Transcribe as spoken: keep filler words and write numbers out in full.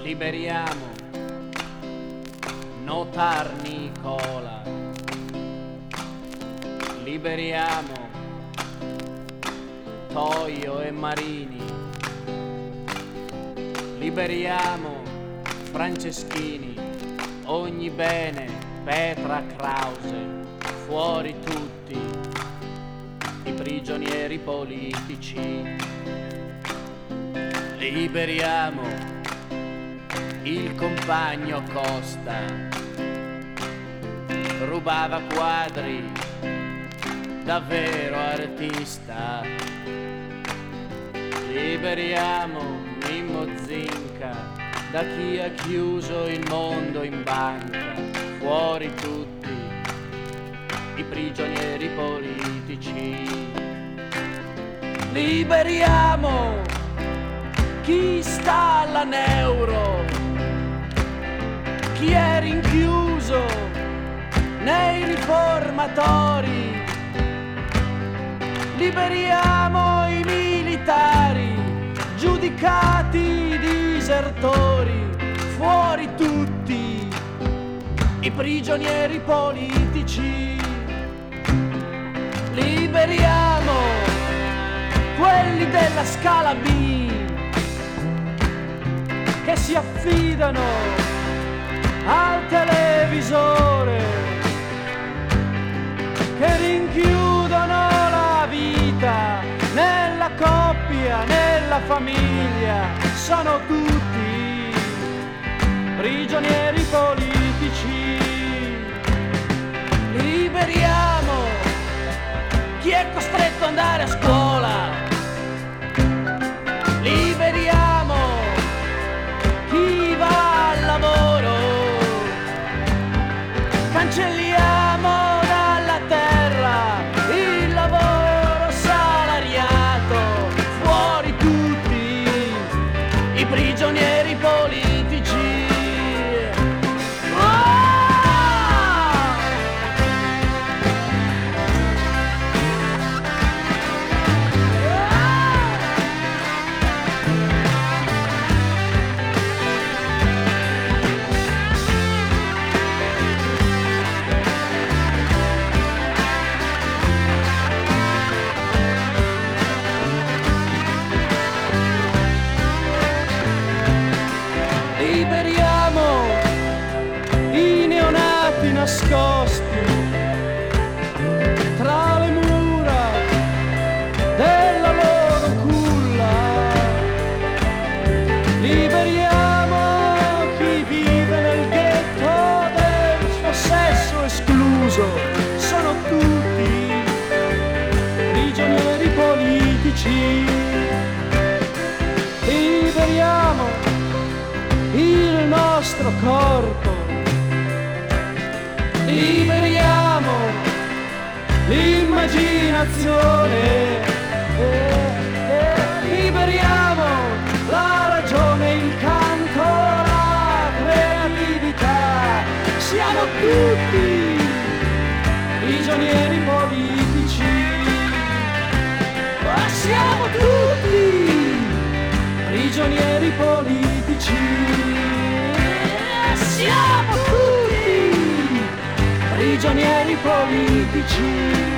liberiamo Notar Nicola, liberiamo Toio e Marini, liberiamo Franceschini, ogni bene, Petra Krause, fuori tutti i prigionieri politici, liberiamo il compagno Costa, rubava quadri, davvero artista, liberiamo Mimmo Zinca da chi ha chiuso il mondo in banca, fuori tutti i prigionieri politici, liberiamo chi sta alla neuro, chi è rinchiuso nei riformatori, liberiamo i militari giudicati disertori, fuori tutti i prigionieri politici, liberiamo quelli della Scala B che si affidano al televisore, che rinchiudono la vita nella coppia, nella famiglia, sono tutti prigionieri politici, liberiamo chi è costretto ad andare a scuola, liberiamo chi va al lavoro, cancelliamo dalla terra il lavoro salariato, fuori tutti i prigionieri politici. Liberiamo i neonati nascosti tra le mura della loro culla, liberiamo chi vive nel ghetto del suo sesso escluso, sono tutti prigionieri politici, liberiamo il nostro corpo, liberiamo l'immaginazione, eh, eh, liberiamo la ragione, il canto, la creatività, siamo tutti prigionieri politici, ma siamo tutti prigionieri politici. Siamo tutti prigionieri politici.